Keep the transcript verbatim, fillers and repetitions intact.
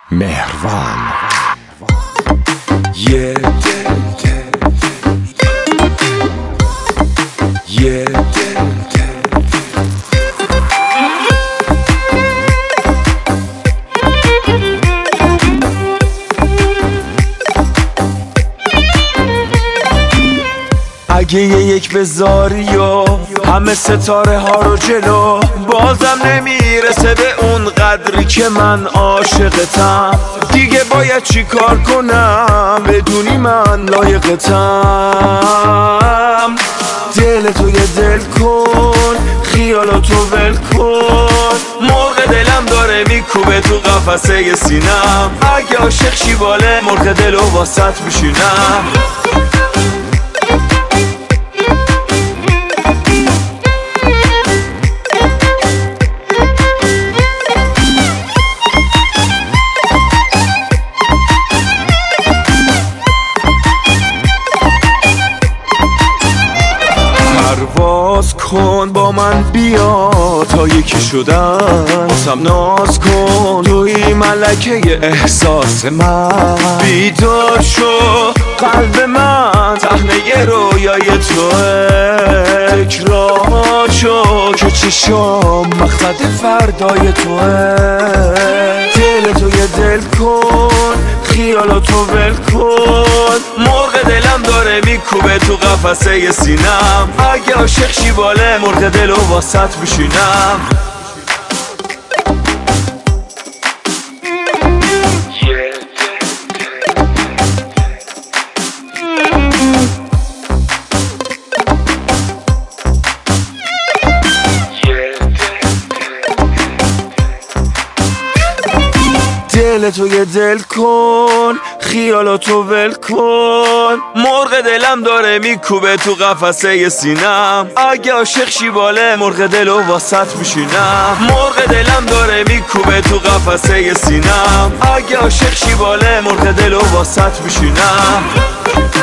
مهران. یه یه اگه یه یک بذاری و همه ستاره ها رو جلو، بازم نمیرسه به اون قدری که من عاشقتم. دیگه باید چی کار کنم بدونی من لایقتم؟ دل تو یه دل کن، خیالاتو ول کن، مرغ دلم داره میکوبه تو قفسه سینم. اگه عاشق شی باله مرغ دلو واسط میشینم. پرواز کن با من بیا تا یکی شدن، بازم ناز کن توی ملکه احساس من. بیدار شو قلب من تهنه رویای توه، تکرار شو که چشام مقصد فردای توه. دل تو یه دل کن، خیالاتو ول کن، مرغ دلم داره میکوبه تو قفسه سینم. اگه عاشق شی باله مرغ دلو واسط میشینم. دل تو یه دل کن، خیالاتو ول کن، مرغ دلم داره میکوبه تو قفسه سینم. اگه عاشق شی باله مرغ دلو واسط میشینم. مرغ دلم داره میکوبه تو قفسه سینم. اگه عاشق شی باله مرغ دلو واسط میشینم.